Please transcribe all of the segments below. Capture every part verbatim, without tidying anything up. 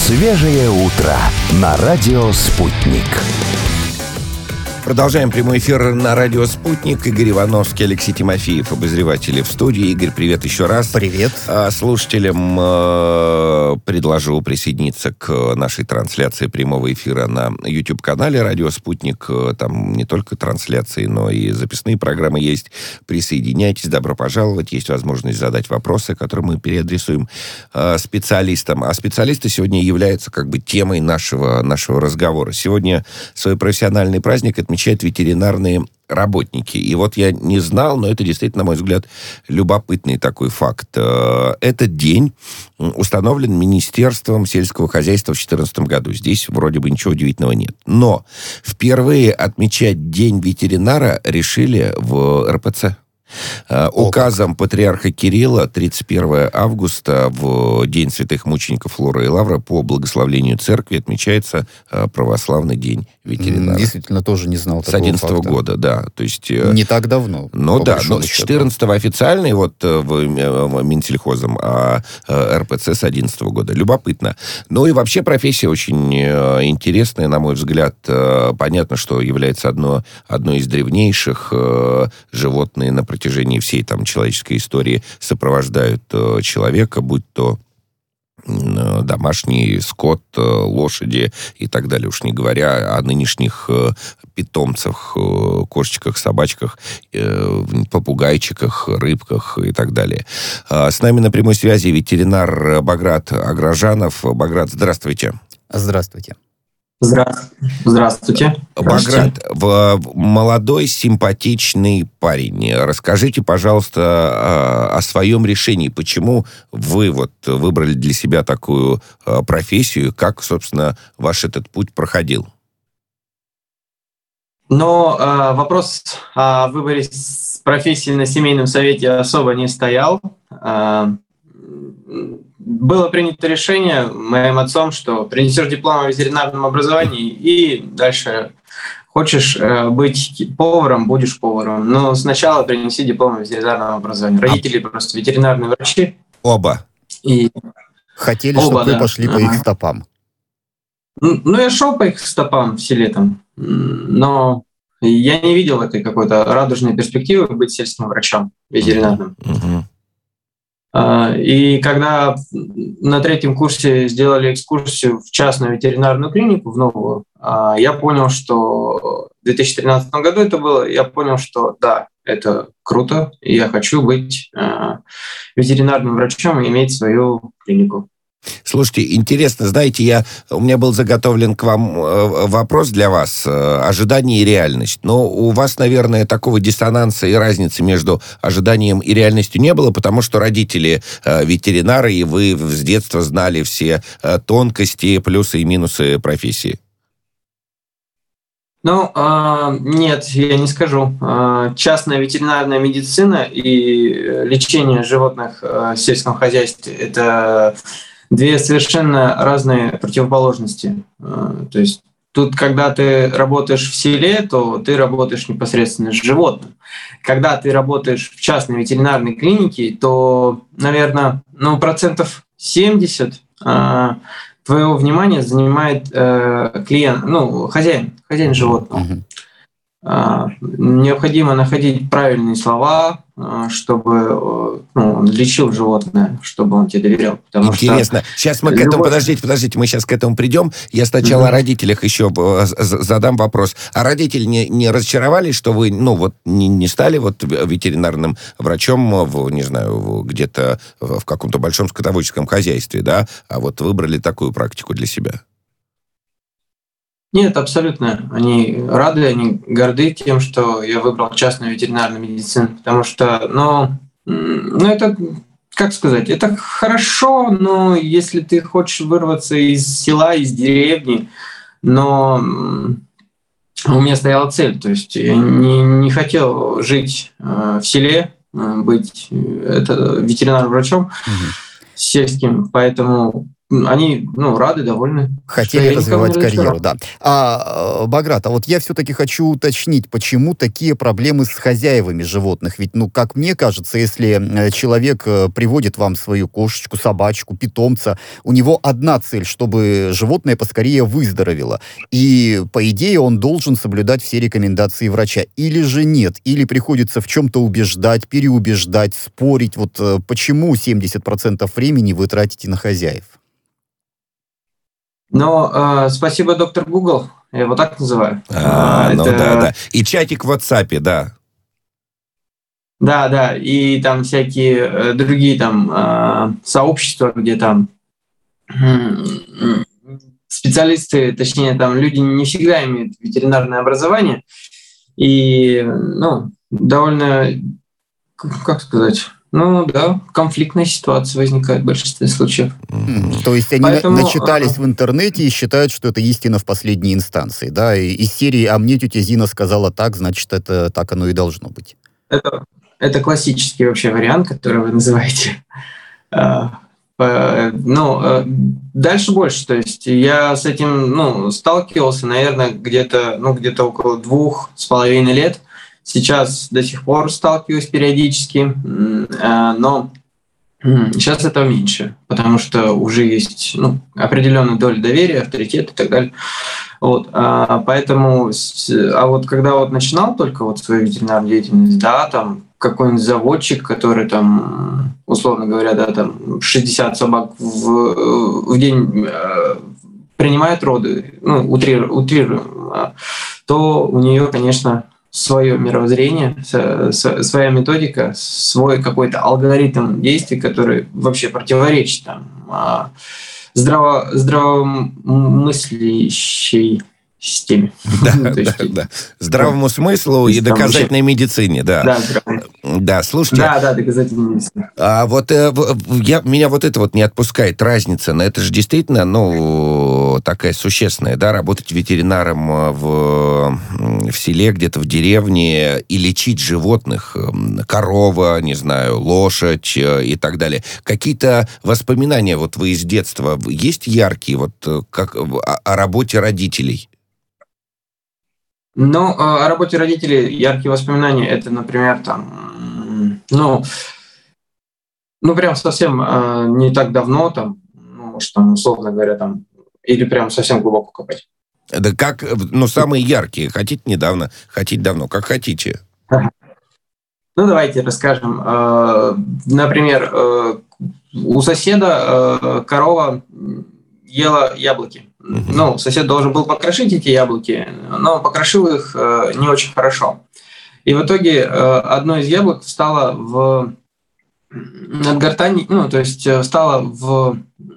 Свежее утро на радио «Спутник». Продолжаем прямой эфир на радио «Спутник». Игорь Ивановский, Алексей Тимофеев, обозреватели в студии. Игорь, привет еще раз. Привет. Слушателям э, предложу присоединиться к нашей трансляции прямого эфира на YouTube-канале «Радио Спутник». Там не только трансляции, но и записные программы есть. Присоединяйтесь, добро пожаловать. Есть возможность задать вопросы, которые мы переадресуем э, специалистам. А специалисты сегодня являются как бы темой нашего, нашего разговора. Сегодня свой профессиональный праздник отмечают ветеринарные работники. И вот я не знал, но это действительно, на мой взгляд, любопытный такой факт. Этот день установлен Министерством сельского хозяйства в две тысячи четырнадцатом году. Здесь вроде бы ничего удивительного нет. Но впервые отмечать День ветеринара решили в эр пэ цэ. Указом патриарха Кирилла тридцать первого августа в День святых мучеников Флора и Лавра по благословлению церкви отмечается православный день ветеринара. Действительно, тоже не знал такого С одиннадцатого факта. года, да. То есть, не так давно. Ну да, но с четырнадцатого официальный вот в Минсельхозом, а эр пэ цэ с одиннадцатого года. Любопытно. Ну и вообще профессия очень интересная, на мой взгляд. Понятно, что является одно, одной из древнейших. Животные на протяжении всей там человеческой истории сопровождают человека, будь то домашний скот, лошади и так далее. Уж не говоря о нынешних питомцах, кошечках, собачках, попугайчиках, рыбках и так далее. С нами на прямой связи ветеринар Баграт Агражанов. Баграт, здравствуйте. Здравствуйте. Здравствуйте. Баграт, молодой, симпатичный парень. Расскажите, пожалуйста, о своем решении. Почему вы вот выбрали для себя такую профессию? Как, собственно, ваш этот путь проходил? Но э, вопрос о выборе профессии на семейном совете особо не стоял. Э, Было принято решение моим отцом, что принесешь диплом о ветеринарном образовании и дальше хочешь быть поваром, будешь поваром. Но сначала принеси диплом о ветеринарном образовании. Родители а... просто ветеринарные врачи. Оба. И... Хотели, Оба, чтобы да. вы пошли по их стопам. Ну, я шел по их стопам в селе там, но я не видел этой какой-то радужной перспективы быть сельским врачом ветеринарным. Mm-hmm. И когда на третьем курсе сделали экскурсию в частную ветеринарную клинику, в новую, я понял, что в две тысячи тринадцатом году это было, я понял, что да, это круто, и я хочу быть ветеринарным врачом и иметь свою клинику. Слушайте, интересно, знаете, я, у меня был заготовлен к вам вопрос для вас, ожидание и реальность. Но у вас, наверное, такого диссонанса и разницы между ожиданием и реальностью не было, потому что родители ветеринары, и вы с детства знали все тонкости, плюсы и минусы профессии. Ну, э, нет, я не скажу. Э, частная ветеринарная медицина и лечение животных э, в сельском хозяйстве – это две совершенно разные противоположности. То есть тут, когда ты работаешь в селе, то ты работаешь непосредственно с животным. Когда ты работаешь в частной ветеринарной клинике, то, наверное, ну, процентов семьдесят а, твоего внимания занимает а, клиент, ну, хозяин, хозяин животного. Mm-hmm. А, необходимо находить правильные слова, чтобы ну, он лечил животное, чтобы он тебе доверял. Потому Интересно. Что сейчас мы к любовь... этому... Подождите, подождите, мы сейчас к этому придем. Я сначала mm-hmm. о родителях еще задам вопрос. А родители не, не разочаровались, что вы, ну, вот не, не стали вот ветеринарным врачом, в, не знаю, где-то в каком-то большом скотоводческом хозяйстве, да, а вот выбрали такую практику для себя? Нет, абсолютно. Они рады, они горды тем, что я выбрал частную ветеринарную медицину, потому что, ну, ну это, как сказать, это хорошо, но если ты хочешь вырваться из села, из деревни, но у меня стояла цель, то есть я не, не хотел жить в селе, быть это, ветеринарным врачом mm-hmm. сельским, поэтому они, ну, рады, довольны. Хотели развивать карьеру, да. А, Баграт, а вот я все-таки хочу уточнить, почему такие проблемы с хозяевами животных? Ведь, ну, как мне кажется, если человек приводит вам свою кошечку, собачку, питомца, у него одна цель, чтобы животное поскорее выздоровело. И, по идее, он должен соблюдать все рекомендации врача. Или же нет? Или приходится в чем-то убеждать, переубеждать, спорить? Вот почему семьдесят процентов времени вы тратите на хозяев? Но э, спасибо, доктор Google, я его так называю. А, Это... ну да, да. И чатик в WhatsApp, да. Да, да, и там всякие э, другие там э, сообщества, где там э, специалисты, точнее, там люди не всегда имеют ветеринарное образование, и, ну, довольно, как сказать... Ну да, конфликтная ситуация возникает в большинстве случаев. Mm-hmm. То есть они Поэтому, начитались а... в интернете и считают, что это истина в последней инстанции, да? И из серии «А мне тетя Зина сказала так, значит, это так оно и должно быть». Это, это классический вообще вариант, который вы называете. Ну, дальше больше. То есть я с этим, ну, сталкивался, наверное, где-то, ну, где-то около двух с половиной лет. Сейчас до сих пор сталкиваюсь периодически, но сейчас этого меньше, потому что уже есть, ну, определенная доля доверия, авторитета и так далее. Вот, поэтому, а вот когда вот начинал только вот свою ветеринарную деятельность, да, там какой-нибудь заводчик, который там, условно говоря, да, там шестьдесят собак в, в день принимает роды, ну, утрируем, утрируем, то у нее, конечно, свое мировоззрение, своя методика, свой какой-то алгоритм действий, который вообще противоречит там, здраво, здравомыслящей системе. Да, да, да. Здравому смыслу и доказательной медицине, да. Да, да, слушайте. Да, да, доказательной медицине. А вот я, меня вот это вот не отпускает разница. Но это же действительно, ну, такая существенная, да, работать ветеринаром в, в селе, где-то в деревне и лечить животных, корова, не знаю, лошадь и так далее. Какие-то воспоминания вот вы из детства есть яркие вот как о, о работе родителей? Ну, о работе родителей яркие воспоминания, это, например, там, ну, ну прям совсем э, не так давно, там, ну, может, там, условно говоря, там, или прям совсем глубоко копать. Да как, ну, самые яркие, хотите недавно, хотите давно, как хотите. Ну, давайте расскажем. Э, например, э, у соседа э, корова ела яблоки. Uh-huh. Ну, сосед должен был покрошить эти яблоки, но покрошил их э, не очень хорошо. И в итоге э, одно из яблок встало в над гортани, ну, то есть встало в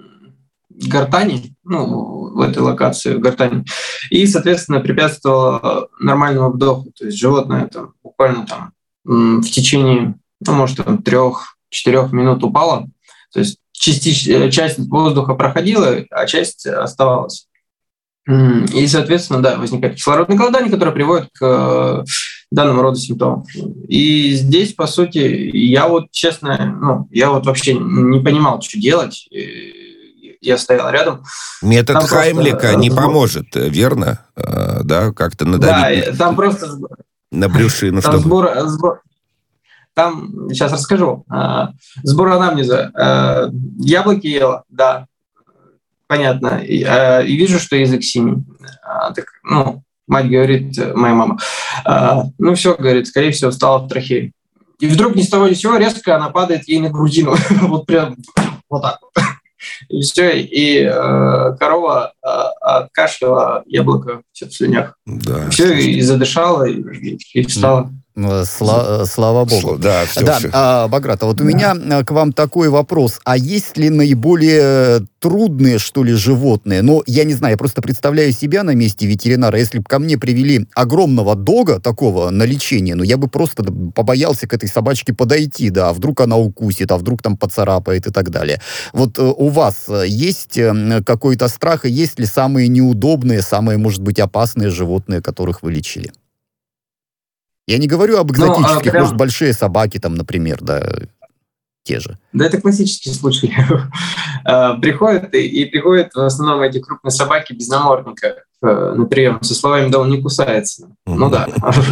гортани, ну, в этой локации, в гортани, и, соответственно, препятствовало нормальному вдоху. То есть животное там буквально там в течение, ну, может, там трех-четырех минут упало. То есть частично, часть воздуха проходила, а часть оставалась. И, соответственно, да, возникает кислородное голодание, которое приводит к данному роду симптомам. И здесь, по сути, я вот, честно, ну, я вот вообще не понимал, что делать. Я стоял рядом. Метод там Хаймлика просто... не поможет, верно? А, да, как-то надавить. Да, там просто... На брюшину. Там сбор... сбор... Там, сейчас расскажу. Сбор анамнеза. Яблоки ела, да, понятно. И, и вижу, что язык синий. Так, ну, мать говорит, моя мама. Ну, все, говорит, скорее всего, встала в трахею. И вдруг ни с того ни с сего резко она падает ей на грудину. Вот прям вот так вот. И все, и э, корова э, откашляла яблоко все в слюнях. Да, все, и задышала, и, и встала. Сла- слава богу. Да, все, да все. А, Баграт, а вот да. у меня к вам такой вопрос. А есть ли наиболее трудные, что ли, животные? Ну, я не знаю, я просто представляю себя на месте ветеринара. Если бы ко мне привели огромного дога такого на лечение, ну, я бы просто побоялся к этой собачке подойти, да, а вдруг она укусит, а вдруг там поцарапает и так далее. Вот у вас есть какой-то страх, и есть ли самые неудобные, самые, может быть, опасные животные, которых вы лечили? Я не говорю об экзотических, ну, а прям... может, большие собаки там, например, да. те же? Да, это классический случай. Приходят, и приходят в основном эти крупные собаки без намордника на прием со словами «да он не кусается». Ну да.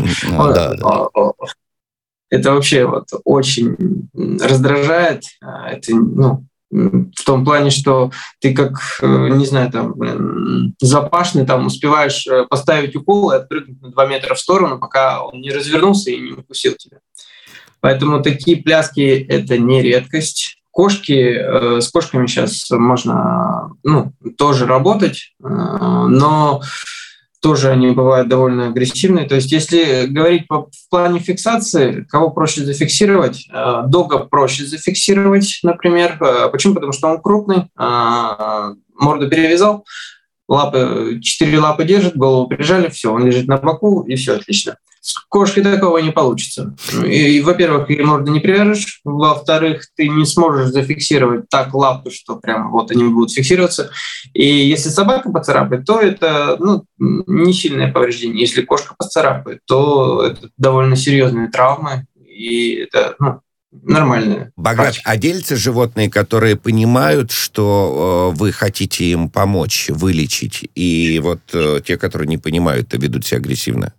Это вообще вот очень раздражает. Это, ну, в том плане, что ты как, не знаю, там, блин, запашный, там успеваешь поставить укол и отпрыгнуть на два метра в сторону, пока он не развернулся и не укусил тебя. Поэтому такие пляски — это не редкость. Кошки, э, с кошками сейчас можно, ну, тоже работать, э, но тоже они бывают довольно агрессивные. То есть если говорить по, в плане фиксации, кого проще зафиксировать? Э, дога проще зафиксировать, например. Э, почему? Потому что он крупный, э, морду перевязал, лапы, четыре лапы держит, голову прижали, все, он лежит на боку, и все отлично. С кошкой такого не получится. И, и, во-первых, ее морду не привяжешь, во-вторых, ты не сможешь зафиксировать так лапы, что прям вот они будут фиксироваться. И если собака поцарапает, то это, ну, не сильное повреждение. Если кошка поцарапает, то это довольно серьезные травмы, и это, ну, нормальные. Баграт, а делятся животные, которые понимают, что э, вы хотите им помочь, вылечить, и вот э, те, которые не понимают, ведут себя агрессивно?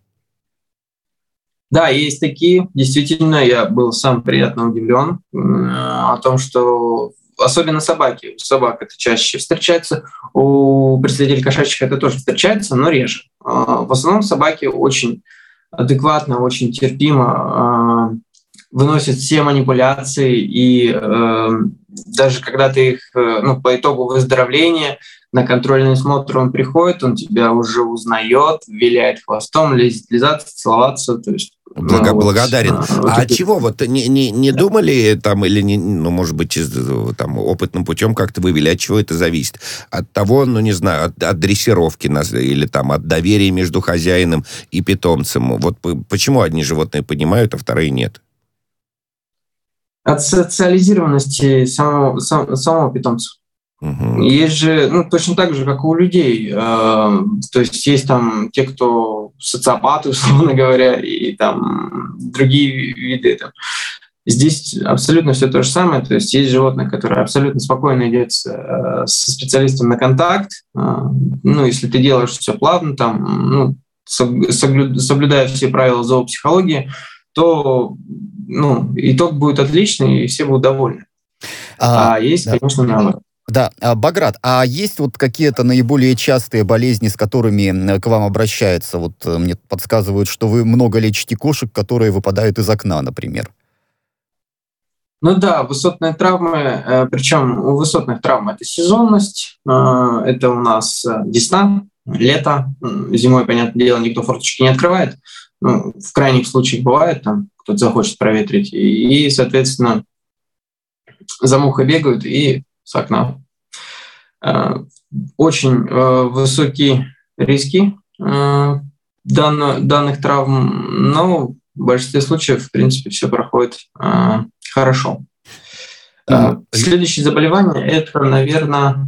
Да, есть такие. Действительно, я был сам приятно удивлен э, о том, что особенно собаки. У собак это чаще встречается, у представителей кошачьих это тоже встречается, но реже. Э, в основном собаки очень адекватно, очень терпимо э, выносят все манипуляции, и э, даже когда ты их, э, ну, по итогу выздоровления, на контрольный смотр он приходит, он тебя уже узнает, виляет хвостом, лезет лизаться, целоваться, то есть Благо, ну, благодарен. Вот, а вот от чего? Вот не, не, не думали там, или, не, ну, может быть, там, опытным путем как-то вывели, от чего это зависит? От того, ну, не знаю, от, от дрессировки или там от доверия между хозяином и питомцем. Вот почему одни животные понимают, а вторые нет? От социализированности самого, сам, самого питомца. Угу. Есть же, ну, точно так же, как и у людей. Э, то есть есть там те, кто социопаты, условно говоря, и там другие виды. Там. Здесь абсолютно все то же самое. То есть есть животное, которое абсолютно спокойно идет с, э, со специалистом на контакт. Э, ну, если ты делаешь все плавно, там, ну, соблю, соблюдая все правила зоопсихологии, то, ну, итог будет отличный, и все будут довольны. А, а есть, да. конечно, наоборот. Да, Баграт, а есть вот какие-то наиболее частые болезни, с которыми к вам обращаются? Вот мне подсказывают, что вы много лечите кошек, которые выпадают из окна, например. Ну да, высотные травмы, причем у высотных травм это сезонность, это у нас весна, лето, зимой, понятное дело, никто форточки не открывает, ну, в крайних случаях бывает, там кто-то захочет проветрить, и, соответственно, за мухой бегают и с окна. Очень высокие риски данных травм, но в большинстве случаев, в принципе, все проходит хорошо. Mm-hmm. Следующее заболевание – это, наверное,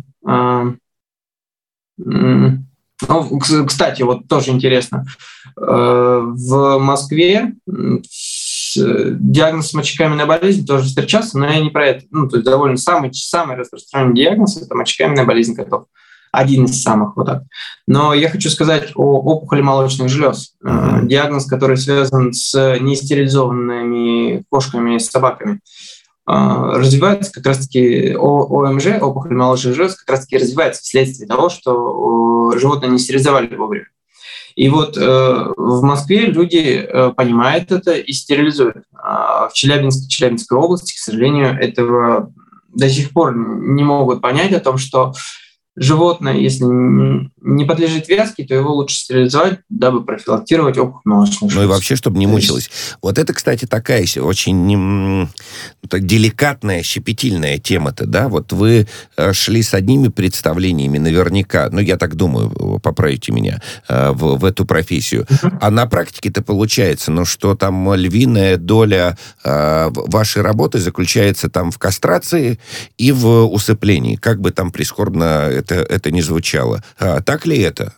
ну, кстати, вот тоже интересно, в Москве диагноз мочекаменная болезнь тоже встречался, но я не про это. Ну, то есть довольно самый, самый распространенный диагноз – это мочекаменная болезнь котов. Один из самых, вот так. Но я хочу сказать о опухоли молочных желез. Mm-hmm. Диагноз, который связан с нестерилизованными кошками и собаками. Развивается как раз-таки ОМЖ, опухоль молочных желез, как раз-таки развивается вследствие того, что животные не стерилизовали вовремя. И вот э, в Москве люди э, понимают это и стерилизуют. А в Челябинске, Челябинской области, к сожалению, этого до сих пор не могут понять о том, что животное, если не подлежит вязке, то его лучше стерилизовать, дабы профилактировать опухоль молочных желез. Ну и вообще, чтобы не мучилась. Вот это, кстати, такая очень ну, так, деликатная, щепетильная тема-то, да? Вот вы шли с одними представлениями наверняка, ну я так думаю, поправите меня, в, в эту профессию. Uh-huh. А на практике-то получается, ну что там львиная доля э, вашей работы заключается там в кастрации и в усыплении. Как бы там прискорбно это, это не звучало. А, так ли это?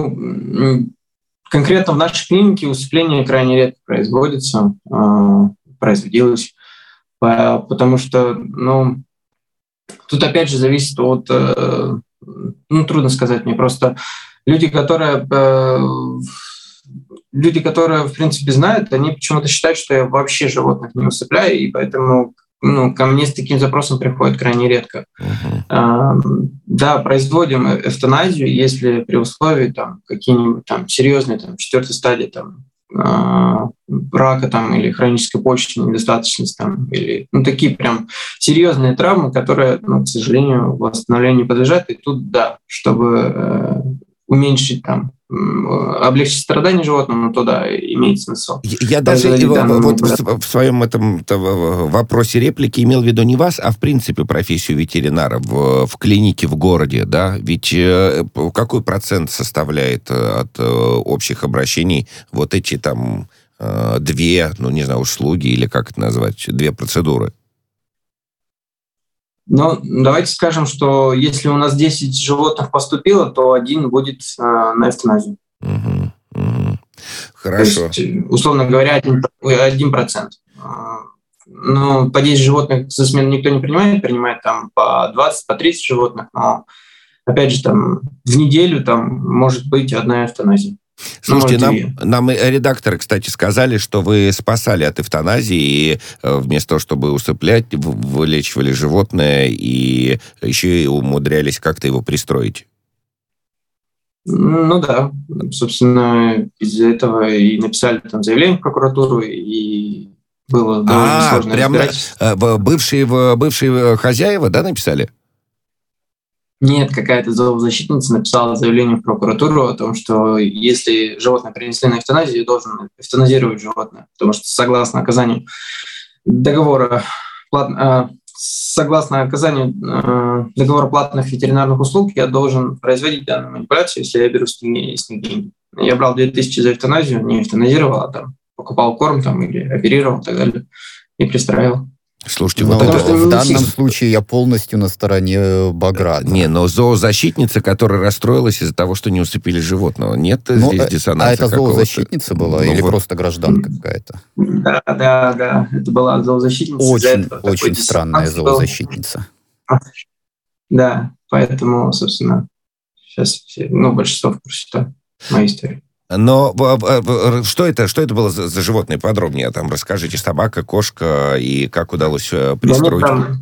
Ну, конкретно в нашей клинике усыпление крайне редко производится. производилось. Потому что, ну, тут опять же зависит от, ну, трудно сказать мне, просто люди, которые, люди, которые, в принципе, знают, они почему-то считают, что я вообще животных не усыпляю, и поэтому, ну, ко мне с таким запросом приходят крайне редко. Uh-huh. Да, производим эвтаназию, если при условии там какие-нибудь там серьезные, там, четвертой стадии, там, рака там, или хронической почечной недостаточности, там, или ну, такие прям серьезные травмы, которые, ну, к сожалению, восстановлению не подлежат. И тут, да, чтобы э, уменьшить, там, э, облегчить страдания животному, то да, имеет смысл. Я, я даже его, вот в, в своем этом вопросе реплики имел в виду не вас, а в принципе профессию ветеринара в, в клинике в городе, да? Ведь э, какой процент составляет от э, общих обращений вот эти там э, две, ну не знаю, услуги или как это назвать, две процедуры? Ну, давайте скажем, что если у нас десять животных поступило, то один будет э, на эвтаназию. Угу, угу. Хорошо. То есть, условно говоря, один процент. Ну, по десять животных за смену никто не принимает, принимает там по двадцать, по тридцать животных, но, опять же, там в неделю там может быть одна эвтаназия. Слушайте, нам, нам редакторы, кстати, сказали, что вы спасали от эвтаназии, и вместо того, чтобы усыплять, вылечивали животное, и еще и умудрялись как-то его пристроить. Ну да, собственно, из-за этого и написали там заявление в прокуратуру, и было довольно а, сложное прям разбирательство. Бывшие, бывшие хозяева, да, написали? Нет, какая-то зоозащитница написала заявление в прокуратуру о том, что если животное принесли на эвтаназию, должен эвтаназировать животное, потому что согласно оказанию договора, плат, согласно оказанию договора платных ветеринарных услуг, я должен производить данную манипуляцию, если я беру с них, с них деньги. Я брал две тысячи за эвтаназию, не эвтаназировал, а там покупал корм там, или оперировал и так далее, и пристраивал. Слушайте, но вот это... в данном случае я полностью на стороне Баграта. Не, но зоозащитница, которая расстроилась из-за того, что не усыпили животного, нет но, здесь диссонанса? А это зоозащитница была ну, или вот... просто гражданка какая-то? Да, да, да, это была зоозащитница. Очень, очень странная зоозащитница. Был. Да, поэтому, собственно, сейчас все, ну, большинство в курсе да, моей истории. Но что это, что это было за, за животные? Подробнее там расскажите. Собака, кошка и как удалось пристроить? Да, там,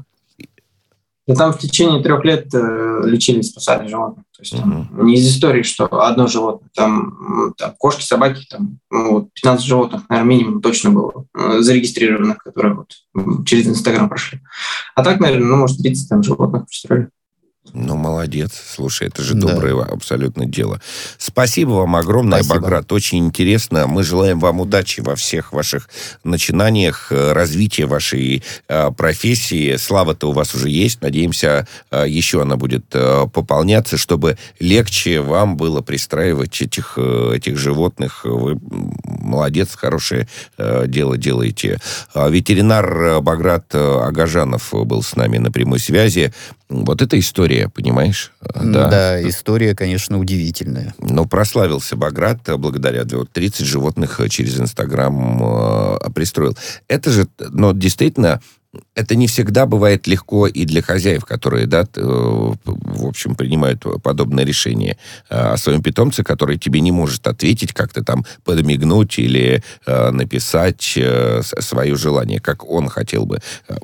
да, там в течение трех лет э, лечили, спасали животных. То есть там, uh-huh. не из истории, что одно животное. Там, там кошки, собаки, там ну, пятнадцать животных, наверное, минимум точно было э, зарегистрированных, которые вот через Инстаграм прошли. А так, наверное, ну, может, тридцать там животных пристроили. Ну, молодец. Слушай, это же да. доброе абсолютно дело. Спасибо вам огромное, Спасибо. Баграт. Очень интересно. Мы желаем вам удачи во всех ваших начинаниях, развития вашей э, профессии. Слава-то у вас уже есть. Надеемся, э, еще она будет э, пополняться, чтобы легче вам было пристраивать этих, э, этих животных. Вы молодец, хорошее э, дело делаете. Э, ветеринар Баграт Агажанов был с нами на прямой связи. Вот эта история, понимаешь? Да, да, история, конечно, удивительная. Но прославился Баграт благодаря вот, тридцать животных через Инстаграм э, пристроил. Это же, ну, действительно, это не всегда бывает легко и для хозяев, которые, да, э, в общем, принимают подобное решение о своем питомце, который тебе не может ответить, как-то там подмигнуть или э, написать э, свое желание, как он хотел бы.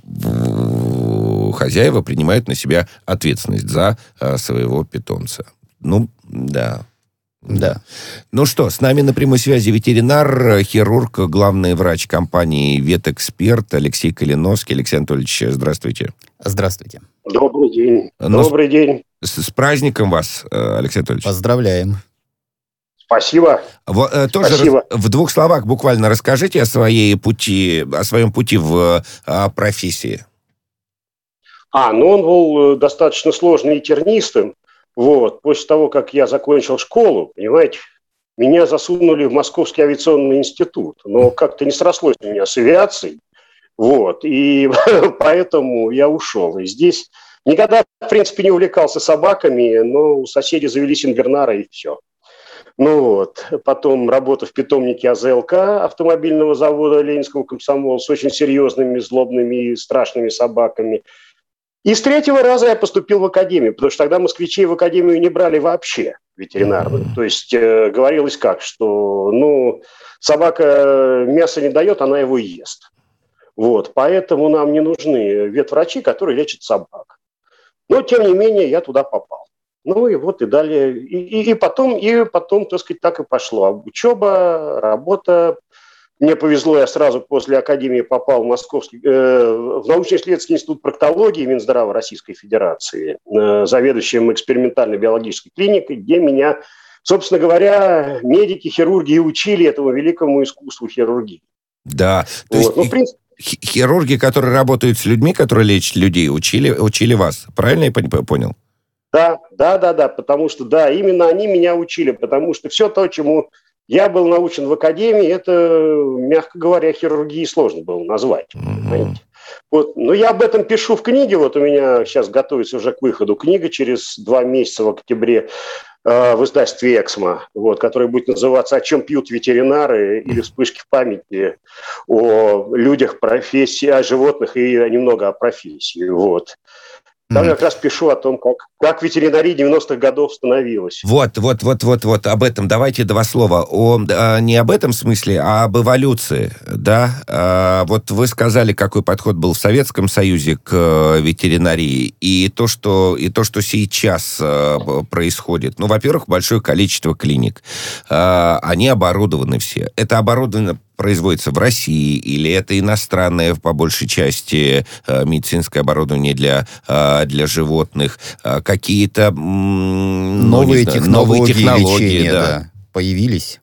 Хозяева принимают на себя ответственность за э, своего питомца. Ну, да. Да. Ну что, с нами на прямой связи ветеринар, хирург, главный врач компании «Ветэксперт» Алексей Калиновский. Алексей Анатольевич, здравствуйте. Здравствуйте. Добрый день. Но Добрый день. С, с праздником вас, Алексей Анатольевич. Поздравляем. Спасибо. В, тоже Спасибо. В двух словах буквально расскажите о своей пути, о своем пути в о профессии. А, ну он был достаточно сложным и тернистым. Вот. После того, как я закончил школу, понимаете, меня засунули в Московский авиационный институт. Но как-то не срослось у меня с авиацией. Вот. И поэтому я ушел. И здесь никогда, в принципе, не увлекался собаками, но у соседей завелись инвернары, и все. Ну вот, потом работа в питомнике А З Л К, автомобильного завода Ленинского комсомола, с очень серьезными, злобными и страшными собаками. И с третьего раза я поступил в академию, потому что тогда москвичей в академию не брали вообще, ветеринарную. То есть э, говорилось как, что ну, собака мясо не дает, она его ест. Вот, поэтому нам не нужны ветврачи, которые лечат собак. Но, тем не менее, я туда попал. Ну и вот и далее. И, и, и, потом, и потом, так сказать, так и пошло. Учеба, работа. Мне повезло, я сразу после академии попал в Московский, э, в научно-исследовательский институт проктологии Минздрава Российской Федерации, э, заведующим экспериментальной биологической клиникой, где меня, собственно говоря, медики, хирурги и учили этому великому искусству хирургии. Да, то вот. есть ну, в принципе, хирурги, которые работают с людьми, которые лечат людей, учили, учили вас. Правильно я понял? Да, да, да, да, потому что, да, именно они меня учили, потому что все то, чему я был научен в академии, это, мягко говоря, хирургии сложно было назвать. Mm-hmm. Вот. Но я об этом пишу в книге, вот у меня сейчас готовится уже к выходу книга через два месяца в октябре э, в издательстве «Эксмо», вот, которая будет называться «О чем пьют ветеринары» или «Вспышки в памяти о людях, профессии, о животных и немного о профессии». Вот. Там я как раз пишу о том, как, как ветеринария девяностых годов становилась. Вот, вот, вот, вот, вот, об этом давайте два слова. О, не об этом смысле, а об эволюции, да? А, вот вы сказали, какой подход был в Советском Союзе к ветеринарии, и то, что, и то, что сейчас происходит. Ну, во-первых, большое количество клиник. А, они оборудованы все. Это оборудовано производится в России, или это иностранное, по большей части, медицинское оборудование для, для животных, какие-то ну, новые, знаю, технологии, новые технологии лечения, да. Да, появились.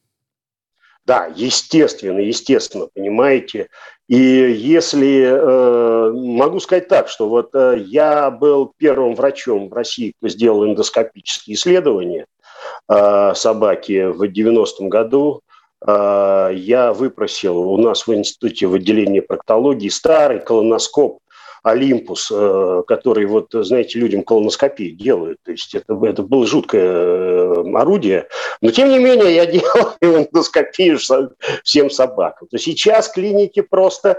Да, естественно, естественно, понимаете. И если, э, могу сказать так, что вот э, я был первым врачом в России, кто сделал эндоскопические исследования э, собаки в девяностом году. Я выпросил у нас в институте в отделении проктологии старый колоноскоп «Олимпус», который, вот, знаете, людям колоноскопию делают. То есть это, это было жуткое орудие. Но, тем не менее, я делал эндоскопию всем собакам. То сейчас клиники просто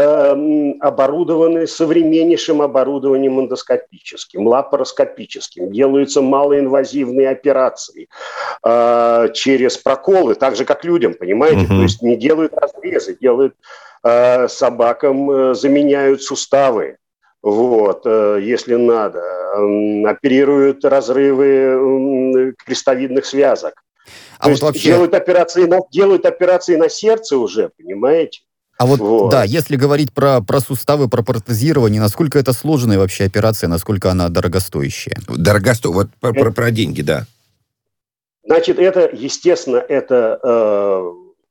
оборудованы современнейшим оборудованием эндоскопическим, лапароскопическим. Делаются малоинвазивные операции э, через проколы, так же, как людям, понимаете? Mm-hmm. То есть не делают разрезы, делают э, собакам, э, заменяют суставы, вот, э, если надо. Э, оперируют разрывы э, крестовидных связок. А То вот есть вообще... делают, операции на, делают операции на сердце уже, понимаете? А вот, вот, да, если говорить про, про суставы, про протезирование, насколько это сложная вообще операция, насколько она дорогостоящая? Дорогосто... Вот про, про, про деньги, да. Значит, это, естественно, это э,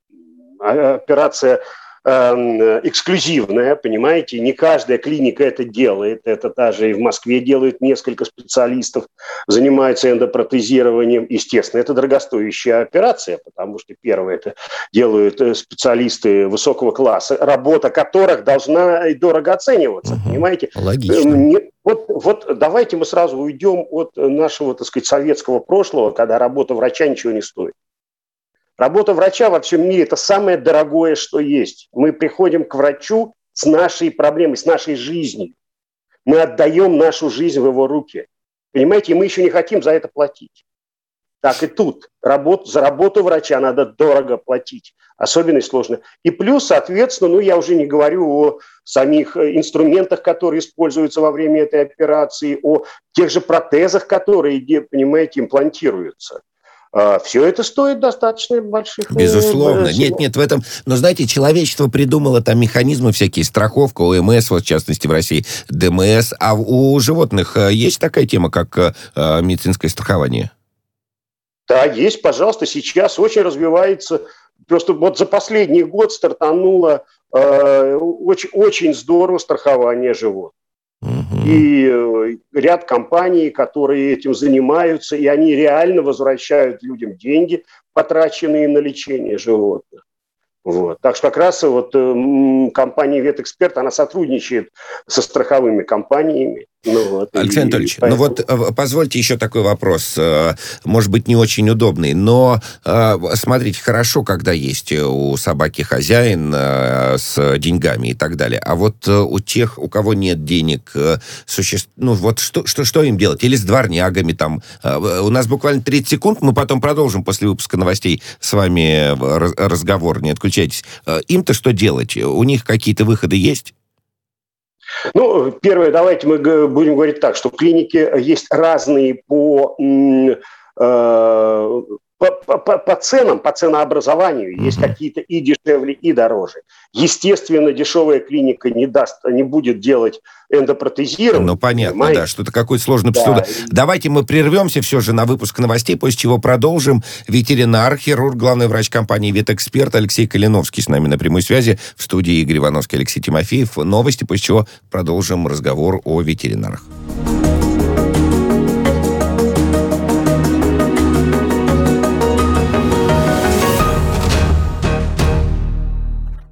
операция э, эксклюзивная, понимаете, не каждая клиника это делает, это даже и в Москве делают несколько специалистов, занимаются эндопротезированием. Естественно, это дорогостоящая операция, потому что первое это делают специалисты высокого класса, работа которых должна и дорого оцениваться, угу. Понимаете? Логично. Не, вот, вот давайте мы сразу уйдем от нашего, так сказать, советского прошлого, когда работа врача ничего не стоит. Работа врача во всем мире – это самое дорогое, что есть. Мы приходим к врачу с нашей проблемой, с нашей жизнью. Мы отдаем нашу жизнь в его руки. Понимаете, и мы еще не хотим за это платить. Так и тут. Работ, за работу врача надо дорого платить. Особенно сложно. И плюс, соответственно, ну я уже не говорю о самих инструментах, которые используются во время этой операции, о тех же протезах, которые, понимаете, имплантируются. Все это стоит достаточно больших... Безусловно. Нет, нет, в этом... Но, знаете, человечество придумало там механизмы всякие, страховка, О М С, вот, в частности, в России, Д М С. А у животных есть такая тема, как медицинское страхование? Да, есть, пожалуйста. Сейчас очень развивается... Просто вот за последний год стартануло э, очень, очень здорово страхование животных. И ряд компаний, которые этим занимаются, и они реально возвращают людям деньги, потраченные на лечение животных. Вот. Так что как раз вот компания «Ветэксперт», она сотрудничает со страховыми компаниями. Ну, вот, Александр Анатольевич, поэтому... ну вот позвольте еще такой вопрос, может быть, не очень удобный, но смотрите, хорошо, когда есть у собаки хозяин с деньгами и так далее, а вот у тех, у кого нет денег, существ... ну вот что, что, что им делать? Или с дворнягами там? У нас буквально тридцать секунд, мы потом продолжим после выпуска новостей с вами разговор, не отключайтесь. Им-то что делать? У них какие-то выходы есть? Ну, первое, давайте мы будем говорить так, что клиники есть разные по, э, по, по, по ценам, по ценообразованию. Есть mm-hmm. какие-то и дешевле, и дороже. Естественно, дешевая клиника не даст, не будет делать эндопротезирование. Ну, понятно, понимаете? Да, что-то какое-то сложное да. процедура. Давайте мы прервемся все же на выпуск новостей, после чего продолжим. Ветеринар, хирург, главный врач компании «Ветэксперт» Алексей Калиновский с нами на прямой связи. В студии Игорь Ивановский, Алексей Тимофеев. Новости, после чего продолжим разговор о ветеринарах.